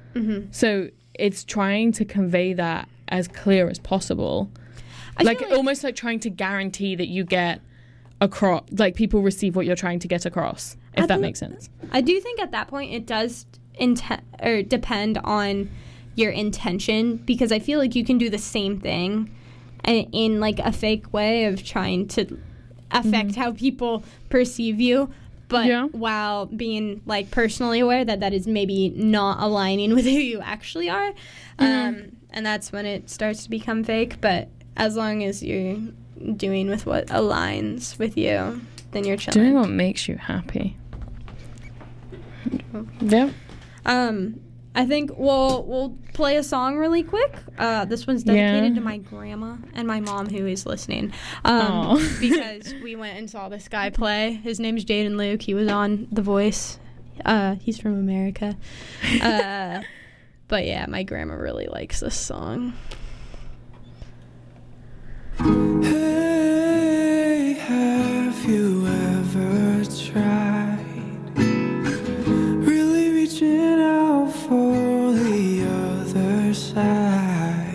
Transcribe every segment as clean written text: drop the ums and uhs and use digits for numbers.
So it's trying to convey that as clear as possible. Almost like trying to guarantee that you get across, like people receive what you're trying to get across, if that makes sense. I do think at that point it does depend on your intention, because I feel like you can do the same thing in like a fake way of trying to affect how people perceive you, but while being like personally aware that is maybe not aligning with who you actually are. And that's when it starts to become fake. But as long as you're doing with what aligns with you, then you're chilling. Doing what makes you happy. Yeah. I think we'll play a song really quick. This one's dedicated to my grandma and my mom, who is listening. Because we went and saw this guy play. His name's Jaden Luke. He was on The Voice. He's from America. But yeah, my grandma really likes this song. Hey, have you ever tried really reaching out for the other side?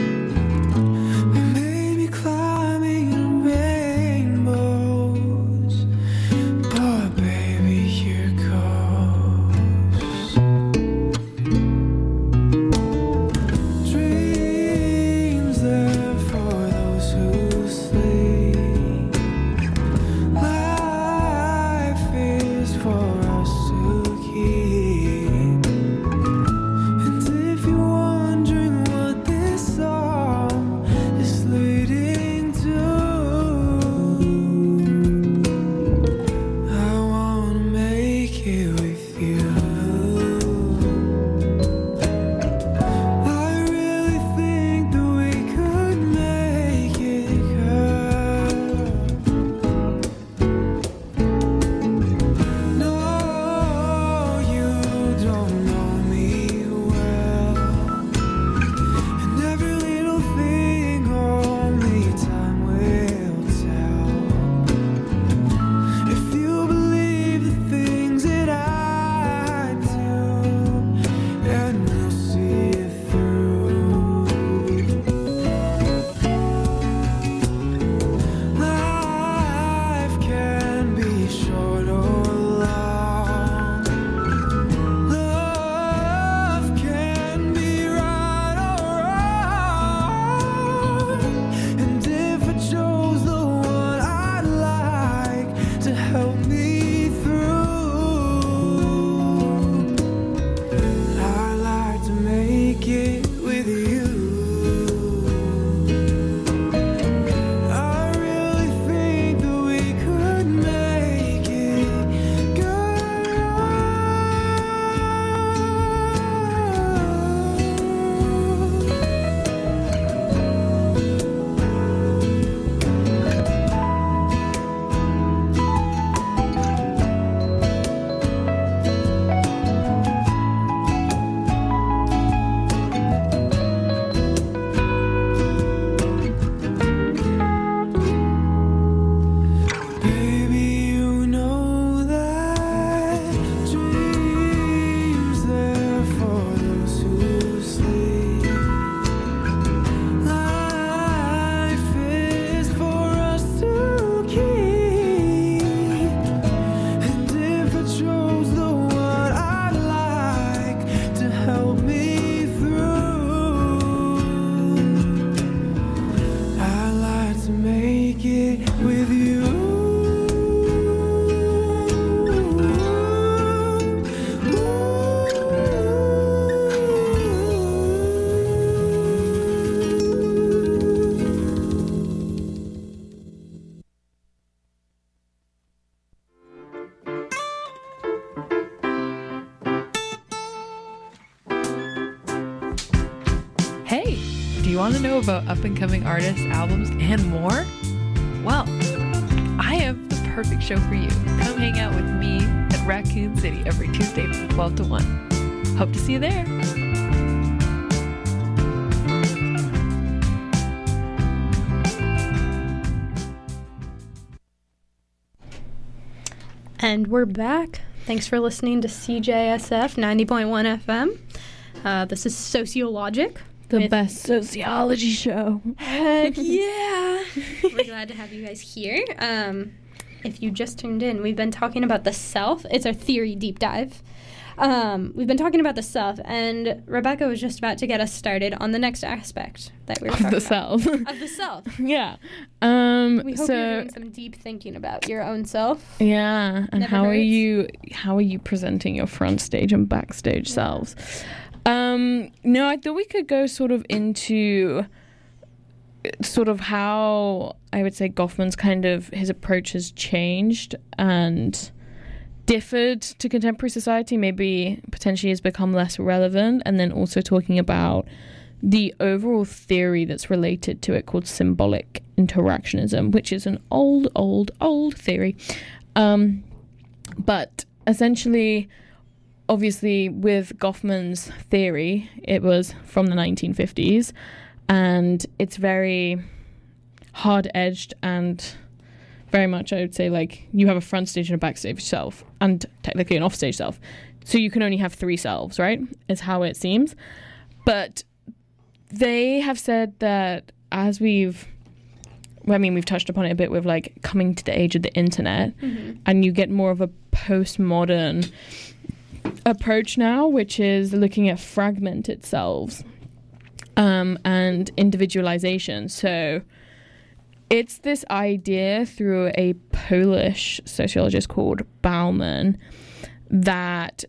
Maybe climbing rainbows, but baby, here goes. Dreams there for those who sleep. Life is for us to keep. And if you're wondering what this song is leading to, I wanna make it with you. I really think that we could make it, girl. No, you don't know me well, and every little thing only time will tell. If you believe the things that I do, and you'll see it through. Life can be short or long. Love can be right or wrong. And if I chose the one I'd like to help me through, I'd like to make it with you. I really think that we could make it, baby, you know that dreams there for those who sleep. Life is for us to keep. And if I chose the one I'd like to help me through, I'd like to make it with you. Hey, do you want to know about up-and-coming artists, albums, and more? Well, I have the perfect show for you. Come hang out with me at Raccoon City every Tuesday from 12 to 1. Hope to see you there. And we're back. Thanks for listening to CJSF 90.1 FM. This is Sociologic. The best sociology show. Heck yeah! We're glad to have you guys here. If you just tuned in, we've been talking about the self. It's our theory deep dive. We've been talking about the self, and Rebecca was just about to get us started on the next aspect that we were talking The about. self. Of the self. Yeah. We hope you're doing some deep thinking about your own self. Yeah, and Never how hurts. are you presenting your front stage and backstage selves? No, I thought we could go sort of into sort of how I would say Goffman's kind of his approach has changed and differed to contemporary society, maybe potentially has become less relevant, and then also talking about the overall theory that's related to it called symbolic interactionism, which is an old theory. But essentially, obviously, with Goffman's theory, it was from the 1950s, and it's very hard-edged and very much, I would say, like, you have a front stage and a backstage self, and technically an offstage self. So you can only have 3 selves, right? Is how it seems. But they have said that as we've touched upon it a bit with, like, coming to the age of the internet, and you get more of a postmodern approach now, which is looking at fragmented selves and individualization. So it's this idea through a Polish sociologist called Bauman that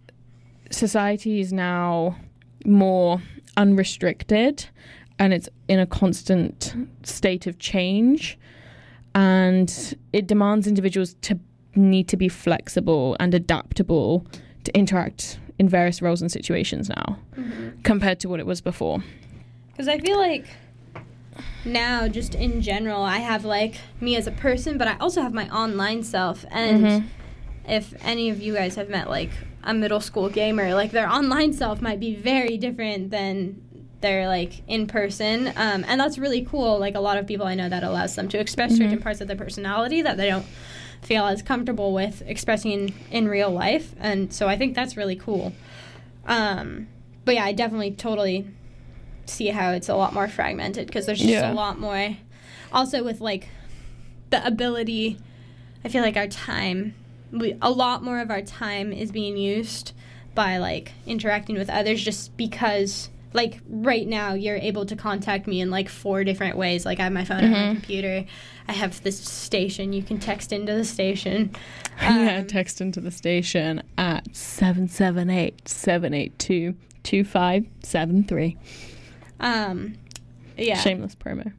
society is now more unrestricted and it's in a constant state of change, and it demands individuals to need to be flexible and adaptable to interact in various roles and situations now compared to what it was before. Because I feel like now, just in general, I have, like, me as a person, but I also have my online self. And if any of you guys have met, like, a middle school gamer, like, their online self might be very different than their, like, in person. And that's really cool. Like, a lot of people I know, that allows them to express certain parts of their personality that they don't feel as comfortable with expressing in real life. And so I think that's really cool. But yeah, I definitely totally see how it's a lot more fragmented, because there's just a lot more. Also with, like, the ability, I feel like our time, a lot more of our time is being used by, like, interacting with others, just because, like, right now you're able to contact me in, like, 4 different ways. Like, I have my phone and my computer. I have this station. You can text into the station. Text into the station at 778-782-2573. Yeah. Shameless promo.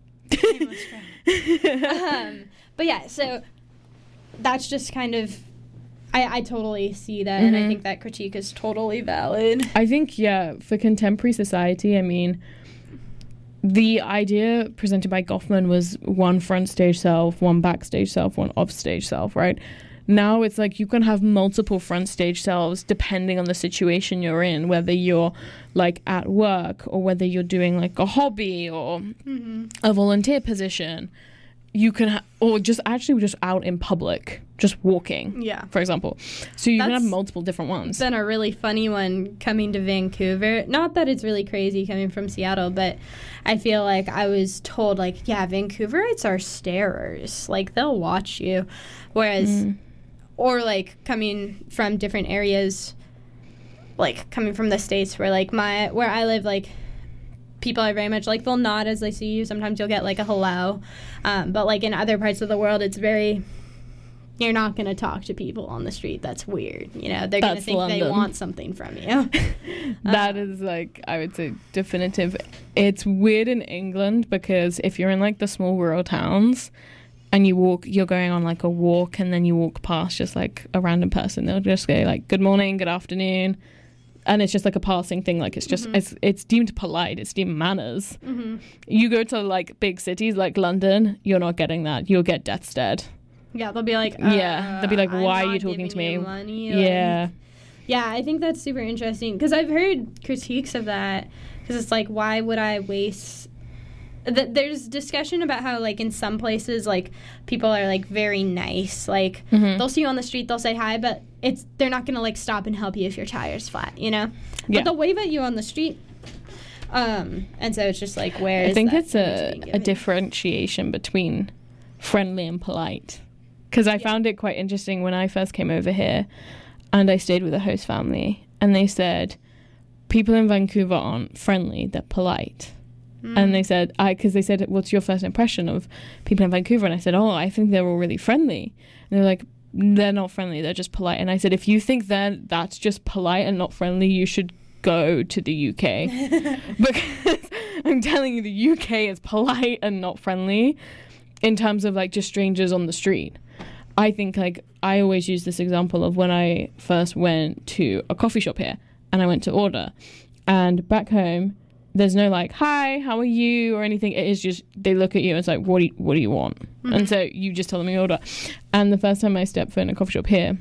But yeah, so that's just kind of, I totally see that, and I think that critique is totally valid. I think, for contemporary society, I mean, the idea presented by Goffman was one front stage self, one backstage self, one offstage self, right? Now it's like you can have multiple front stage selves depending on the situation you're in, whether you're, like, at work or whether you're doing, like, a hobby or a volunteer position. You can or just out in public, just walking, for example. So you can have multiple different ones. It's been a really funny one coming to Vancouver. Not that it's really crazy coming from Seattle, but I feel like I was told, like, yeah, Vancouverites are starers. Like, they'll watch you. Whereas, or, like, coming from different areas, like, coming from the States where, like, where I live, like, people are very much, like, they'll nod as they see you. Sometimes you'll get, like, a hello. But, like, in other parts of the world, it's very, you're not going to talk to people on the street. That's weird. You know, they're going to think London. They want something from you. That is, like, I would say definitive. It's weird in England because if you're in, like, the small rural towns and you're going on, like, a walk and then you walk past just, like, a random person, they'll just go, like, good morning, good afternoon. And it's just, like, a passing thing. Like, it's just, it's deemed polite. It's deemed manners. You go to, like, big cities like London, you're not getting that. You'll get death stared. Yeah, they'll be like, they'll be like, why are you talking to me? Yeah. Yeah, I think that's super interesting. Because I've heard critiques of that. Because it's like, why would I waste there's discussion about how, like, in some places, like, people are, like, very nice. Like, Mm-hmm. they'll see you on the street, they'll say hi, but they're not going to, like, stop and help you if your tire's flat, you know? Yeah. But they'll wave at you on the street. And so it's just, like, where I is think that it's image being a given? differentiation between friendly and polite. Because I found it quite interesting when I first came over here and I stayed with a host family, and they said people in Vancouver aren't friendly, they're polite. And they said, because they said, what's your first impression of people in Vancouver? And I said, oh, I think they're all really friendly. And they were like, they're not friendly, they're just polite. And I said, if you think that's just polite and not friendly, you should go to the UK. Because I'm telling you, the UK is polite and not friendly in terms of, like, just strangers on the street. I think, like, I always use this example of when I first went to a coffee shop here and I went to order. And back home, there's no, like, hi, how are you, or anything. It is just, they look at you and it's like, what do you want? Mm-hmm. And so you just tell them your order. And the first time I stepped foot in a coffee shop here,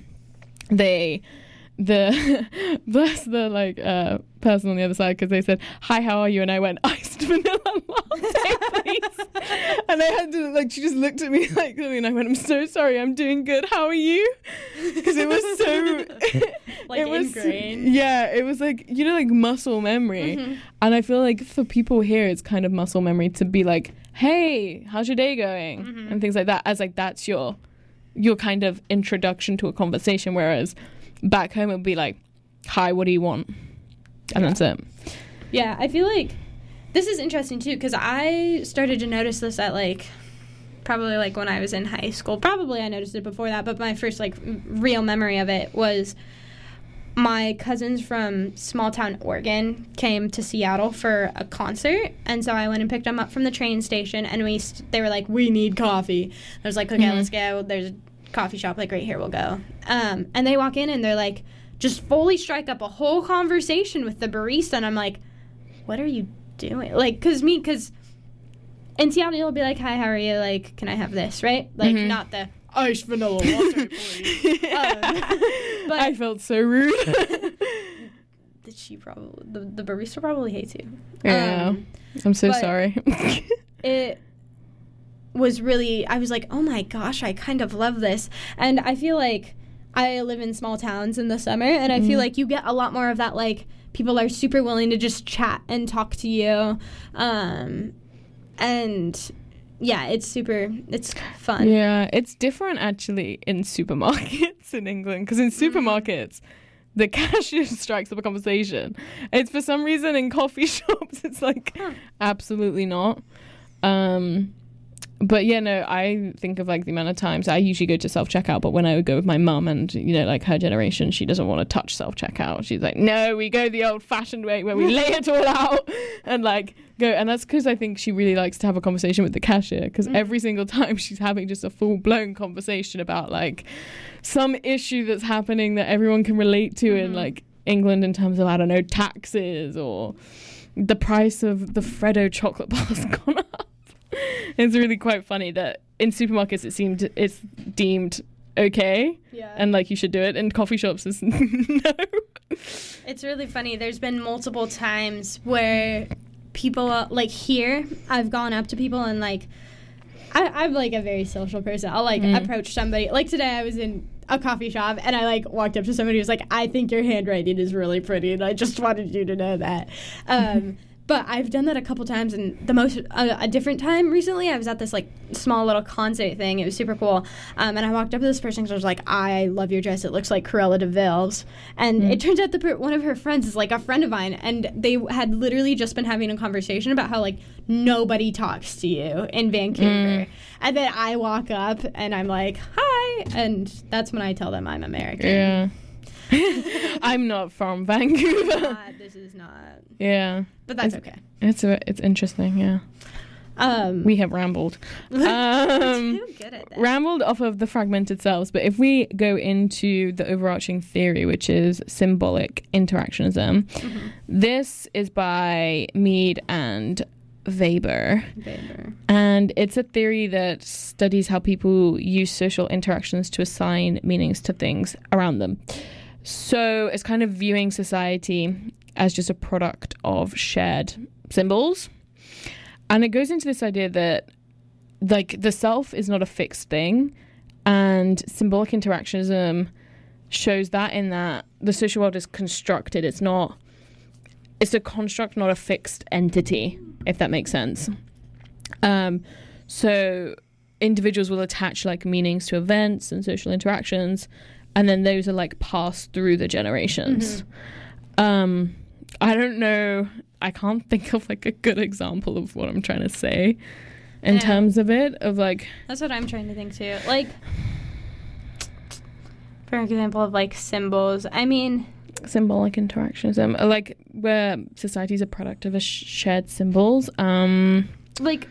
bless the, like, person on the other side, because they said, hi, how are you? And I went, iced vanilla latte, please. And I had to, like, she just looked at me like, and I went, I'm so sorry, I'm doing good, how are you? Because it was so Like, it was, ingrained. yeah, it was like, you know, like muscle memory. Mm-hmm. And I feel like for people here, it's kind of muscle memory to be like, hey, how's your day going? Mm-hmm. And things like that, as like that's your kind of introduction to a conversation, whereas back home it would be like, hi, what do you want? And that's it. Yeah, I feel like this is interesting too, because I started to notice this at, like, probably, like, when I was in high school. Probably I noticed it before that, but my first, like, real memory of it was my cousins from small town Oregon came to Seattle for a concert, and so I went and picked them up from the train station, and they were like, we need coffee. I was like, okay, let's go. There's a coffee shop, like, right here, we'll go. And they walk in and they're like, just fully strike up a whole conversation with the barista, and I'm like, what are you doing? Like, because in Seattle you'll be like, hi, how are you? Like, can I have this, right? Like, not the iced vanilla latte, please. But I felt so rude. she probably, the barista probably hates you. Yeah. I'm so but- sorry. It was really, I was like, oh my gosh, I kind of love this. And I feel like I live in small towns in the summer, and I feel like you get a lot more of that, like, people are super willing to just chat and talk to you. And yeah, it's fun. Yeah, it's different actually in supermarkets in England, because in supermarkets, the cashier strikes up a conversation. It's for some reason in coffee shops, it's like, absolutely not. But yeah, no, I think of, like, the amount of times I usually go to self-checkout, but when I would go with my mum and, you know, like, her generation, she doesn't want to touch self-checkout. She's like, no, we go the old-fashioned way where we lay it all out and, like, go. And that's because I think she really likes to have a conversation with the cashier, because every single time she's having just a full-blown conversation about, like, some issue that's happening that everyone can relate to in, like, England in terms of, I don't know, taxes, or the price of the Freddo chocolate bar has gone up. It's really quite funny that in supermarkets it's deemed okay, Yeah. and, like, you should do it. In coffee shops, it's no. It's really funny. There's been multiple times where people, like, here, I've gone up to people and, like, I'm, like, a very social person. I'll, like, approach somebody. Like, today I was in a coffee shop, and I, like, walked up to somebody who was like, I think your handwriting is really pretty, and I just wanted you to know that. But I've done that a couple times, and a different time recently, I was at this, like, small little concert thing. It was super cool. And I walked up to this person because I was like, I love your dress. It looks like Cruella de Vil's. And it turns out that one of her friends is, like, a friend of mine, and they had literally just been having a conversation about how, like, nobody talks to you in Vancouver. And then I walk up, and I'm like, hi, and that's when I tell them I'm American. Yeah. I'm not from Vancouver. This is not. Yeah. But that's okay. It's interesting, yeah. We have rambled. Too good at that. Rambled off of the fragmented selves, but if we go into the overarching theory, which is symbolic interactionism, this is by Mead and Weber. And it's a theory that studies how people use social interactions to assign meanings to things around them. So it's kind of viewing society as just a product of shared symbols. And it goes into this idea that, like, the self is not a fixed thing, and symbolic interactionism shows that in that the social world is constructed. It's a construct, not a fixed entity, if that makes sense. So individuals will attach like meanings to events and social interactions, and then those are like passed through the generations. I don't know, I can't think of like a good example of what I'm trying to say in terms of it, of like... That's what I'm trying to think too. Like, for example of like symbols, I mean... Symbolic interactionism, like where society is a product of a shared symbols. Like,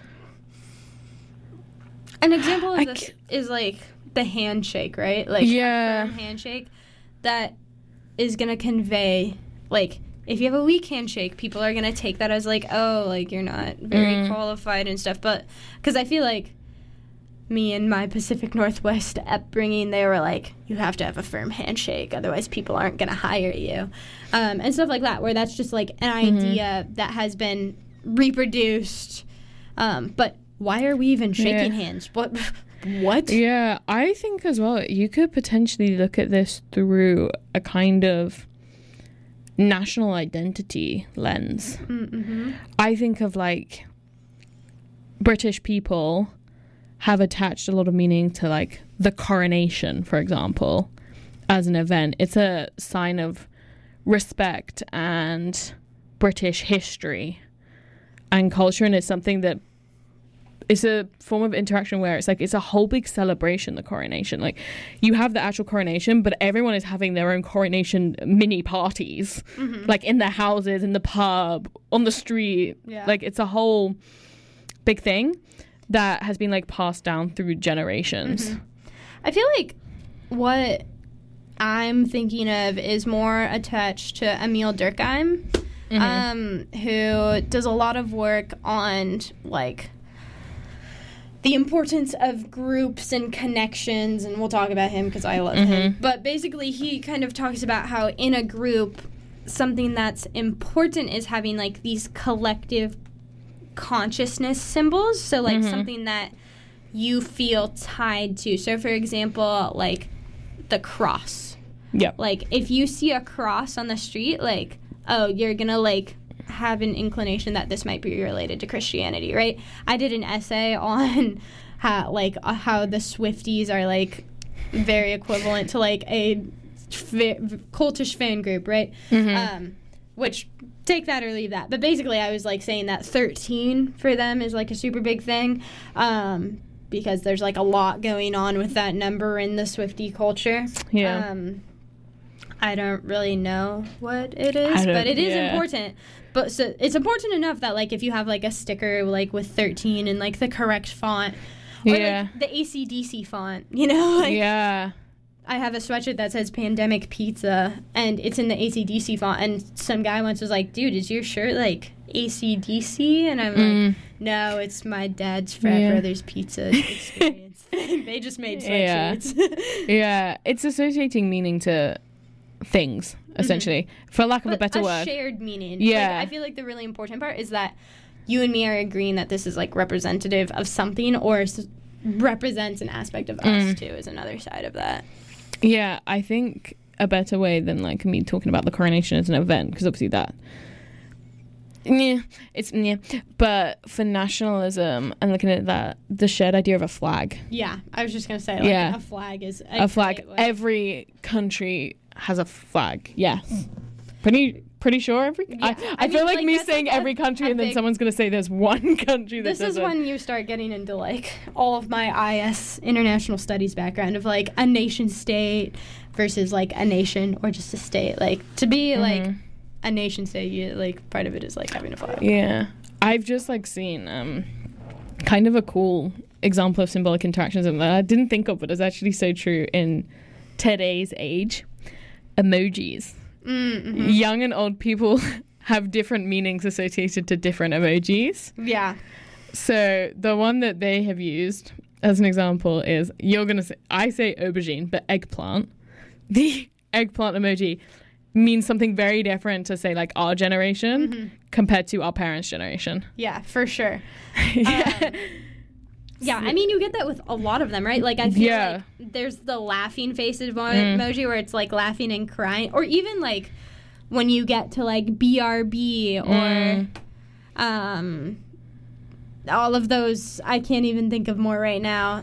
an example of this is like the handshake, right? Like, a firm handshake that is going to convey, like, if you have a weak handshake, people are going to take that as like, oh, like, you're not very qualified and stuff. But, because I feel like me and my Pacific Northwest upbringing, they were like, you have to have a firm handshake, otherwise people aren't going to hire you. And stuff like that, where that's just like an idea that has been reproduced. But why are we even shaking hands? What? Yeah, I think as well, you could potentially look at this through a kind of national identity lens. I think of like British people have attached a lot of meaning to like the coronation, for example, as an event. It's a sign of respect and British history and culture, and it's something that it's a form of interaction where it's like it's a whole big celebration, the coronation. Like, you have the actual coronation, but everyone is having their own coronation mini parties, like in their houses, in the pub, on the street. Like, it's a whole big thing that has been like passed down through generations. I feel like what I'm thinking of is more attached to Emile Durkheim, who does a lot of work on like the importance of groups and connections, and we'll talk about him because I love him. But basically, he kind of talks about how in a group, something that's important is having like these collective consciousness symbols, so like something that you feel tied to. So for example, like the cross. Like, if you see a cross on the street, like, oh, you're gonna like have an inclination that this might be related to Christianity, right? I did an essay on how the Swifties are like very equivalent to like a cultish fan group, right? Which, take that or leave that. But basically, I was like saying that 13 for them is like a super big thing, because there's like a lot going on with that number in the Swiftie culture. I don't really know what it is, but it is important. But so it's important enough that like if you have like a sticker like with 13 and like the correct font, or like the AC/DC font, you know, like I have a sweatshirt that says Pandemic Pizza, and it's in the AC/DC font, and some guy once was like, dude, is your shirt like AC/DC? And I'm like, no, it's my dad's Frat Brothers Pizza experience. They just made sweatshirts. It's associating meaning to things, essentially, for lack of a better word. Shared meaning. Like, I feel like the really important part is that you and me are agreeing that this is like representative of something, or represents an aspect of us too, is another side of that. Yeah, I think a better way than like me talking about the coronation as an event, because obviously that but for nationalism and looking at that, the shared idea of a flag. I was just gonna say, like, a flag is a flag. Every country has a flag. Pretty sure I feel like me saying every country and then someone's going to say there's one country that doesn't. This is when you start getting into like all of my IS international studies background of like a nation state versus like a nation or just a state. Like, to be like a nation state, you like part of it is like having a flag. I've just like seen kind of a cool example of symbolic interactionism that I didn't think of, but it's actually so true in today's age. Emojis. Young and old people have different meanings associated to different emojis. So the one that they have used as an example is, I say aubergine, but eggplant. The eggplant emoji means something very different to say like our generation compared to our parents' generation. Yeah, for sure. Yeah. Yeah, I mean, you get that with a lot of them, right? Like, I feel like there's the laughing face emoji where it's, like, laughing and crying. Or even, like, when you get to, like, BRB or all of those. I can't even think of more right now.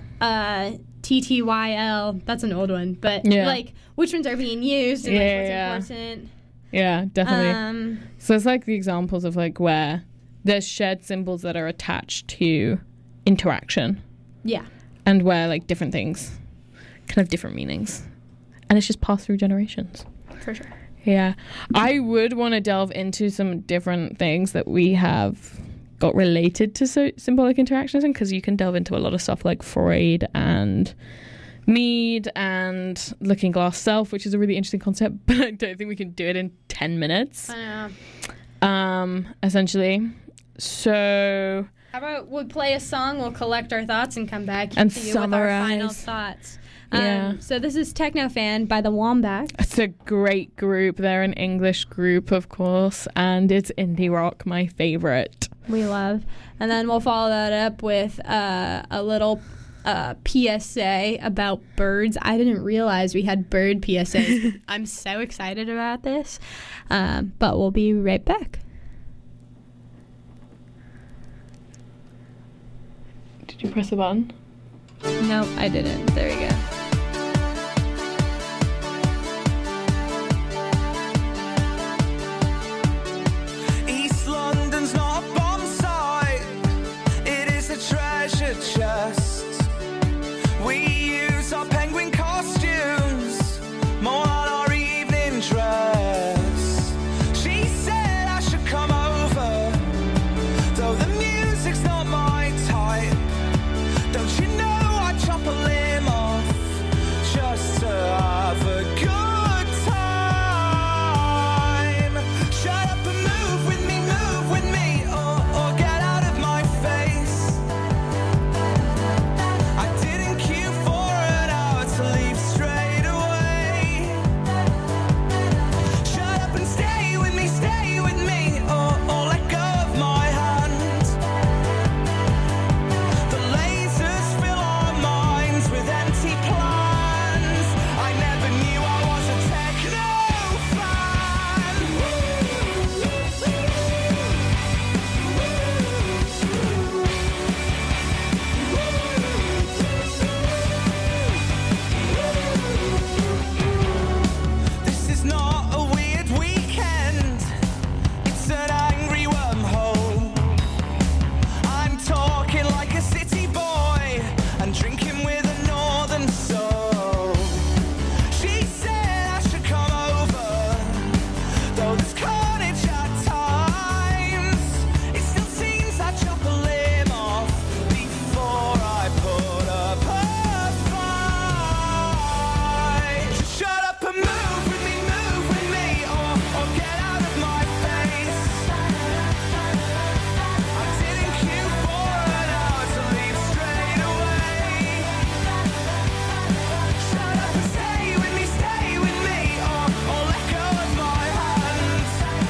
TTYL. That's an old one. But, like, which ones are being used and, like, what's important. Yeah, definitely. So it's, like, the examples of, like, where there's shared symbols that are attached to interaction, and where like different things can have different meanings, and it's just passed through generations, for sure. I would want to delve into some different things that we have got related to symbolic interactionism, because you can delve into a lot of stuff like Freud and Mead and Looking Glass Self, which is a really interesting concept, but I don't think we can do it in 10 minutes. I know. Essentially, so how about we play a song, we'll collect our thoughts, and come back and to you summarize with our final thoughts. So this is Techno Fan by the Wombats. It's a great group. They're an English group, of course, and it's indie rock, my favorite. We love. And then we'll follow that up with a little PSA about birds. I didn't realize we had bird PSAs. I'm so excited about this. But we'll be right back. Did you press the button? No, I didn't. There we go. East London's not a bomb site, it is a treasure chest. We use our penguin costumes more on our evening dress. She said I should come over, though the music's not my type. Don't you know I chop a limb off just to have a good time? Shut up and move with me, or get out of my face. I didn't queue for an hour to leave straight away. Shut up and stay with me, or let go of my hand. The lasers fill our minds with empty plans. I never knew I was a techno fan. This is not a weird weekend, it's an angry wormhole. I'm talking like a city boy and drinking with a northern soul. She said I should come over, though there's carnage at times. It still seems I chop a limb off before I put up a fight. Just shut up and move with me, or get out of my face. I didn't queue for an hour to leave straight away. Shut up and stay with me, or let go of my hands.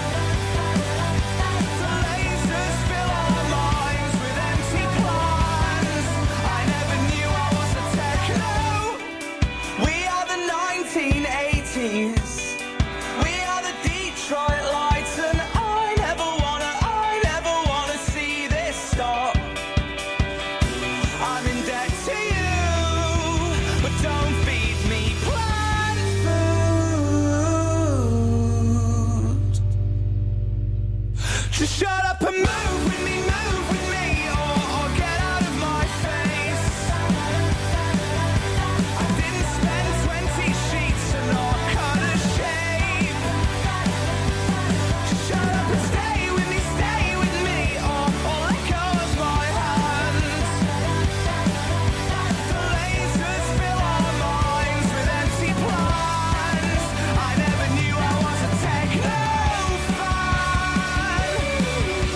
The lasers fill our minds with empty plans. I never knew I was a techno. We are the 1980s. We are the Detroit Lights, and I never wanna see this stop. I'm in debt to you, but don't feed me plant food. Just shut up and move with me, or get out of my face. I didn't spend 20 sheets to not cut a shape. Just shut up and stay with me, or let go of my hands. The lasers fill our minds with empty plans. I never knew I was a techno fan.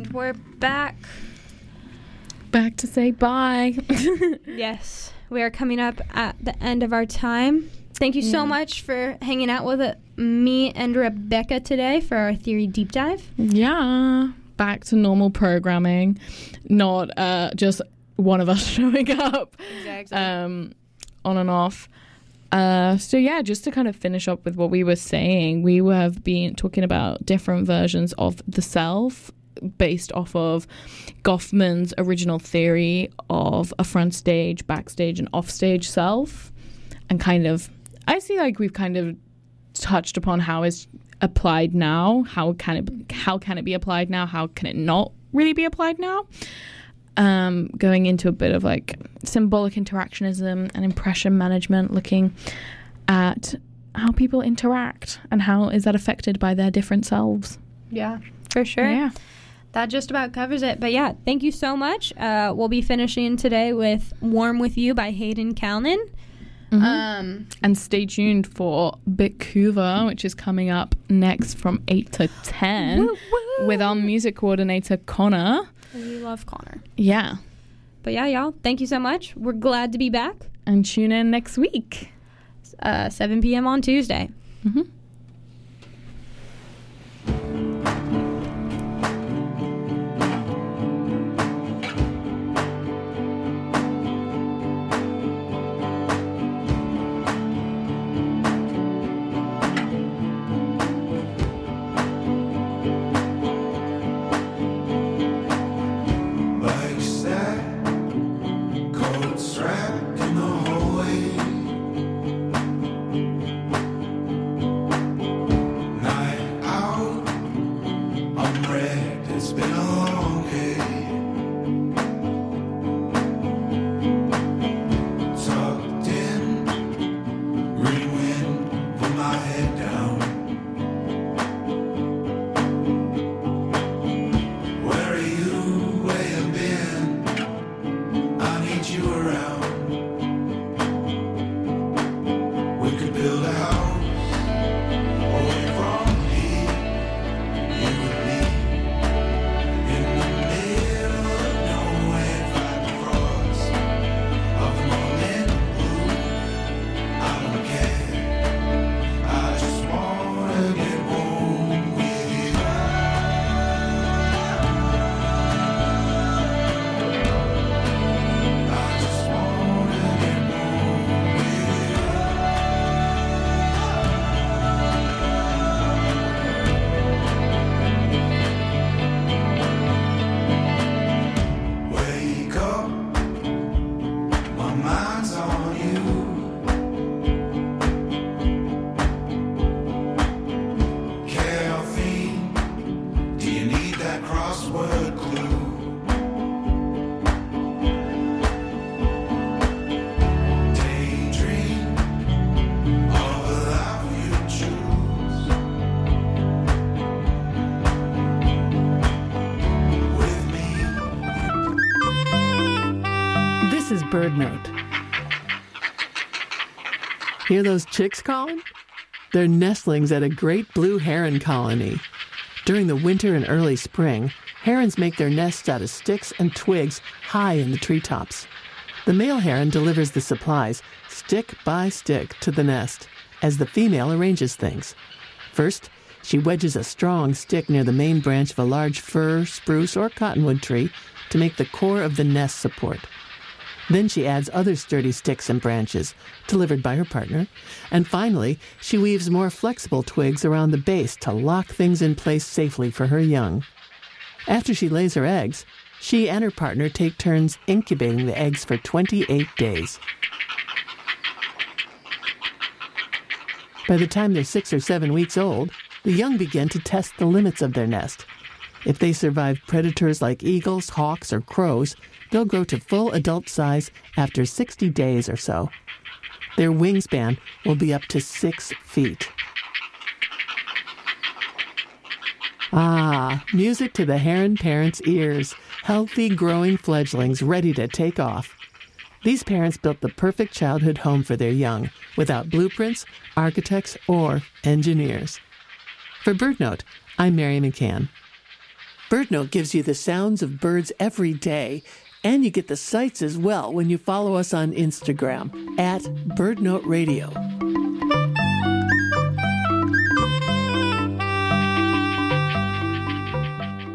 And we're back. Back to say bye. Yes, we are coming up at the end of our time. Thank you so much for hanging out with me and Rebecca today for our theory deep dive. Yeah. Back to normal programming, not just one of us showing up. Exactly. On and off. So yeah, just to kind of finish up with what we were saying, we have been talking about different versions of the self based off of Goffman's original theory of a front stage, backstage, and offstage self. And kind of, I see like we've kind of touched upon how it's applied now. How can it be applied now? How can it not really be applied now? Going into a bit of like symbolic interactionism and impression management, looking at how people interact and how is that affected by their different selves. Yeah, for sure. Yeah. That just about covers it. But yeah, thank you so much. We'll be finishing today with Warm With You by Hayden Callan. Mm-hmm. And stay tuned for Bitcuva, which is coming up next from 8 to 10 Woo, woo. with our music coordinator, Connor. We love Connor. Yeah. But yeah, y'all, thank you so much. We're glad to be back. And tune in next week. 7 p.m. on Tuesday. Mm-hmm. Bird note. Hear those chicks calling? They're nestlings at a great blue heron colony. During the winter and early spring, herons make their nests out of sticks and twigs high in the treetops. The male heron delivers the supplies, stick by stick, to the nest, as the female arranges things. First, she wedges a strong stick near the main branch of a large fir, spruce, or cottonwood tree to make the core of the nest support. Then she adds other sturdy sticks and branches, delivered by her partner. And finally, she weaves more flexible twigs around the base to lock things in place safely for her young. After she lays her eggs, she and her partner take turns incubating the eggs for 28 days. By the time they're 6 or 7 weeks old, the young begin to test the limits of their nest. If they survive predators like eagles, hawks, or crows, they'll grow to full adult size after 60 days or so. Their wingspan will be up to 6 feet. Ah, music to the heron parents' ears. Healthy, growing fledglings ready to take off. These parents built the perfect childhood home for their young, without blueprints, architects, or engineers. For BirdNote, I'm Mary McCann. BirdNote gives you the sounds of birds every day, and you get the sights as well when you follow us on Instagram @BirdNote Radio.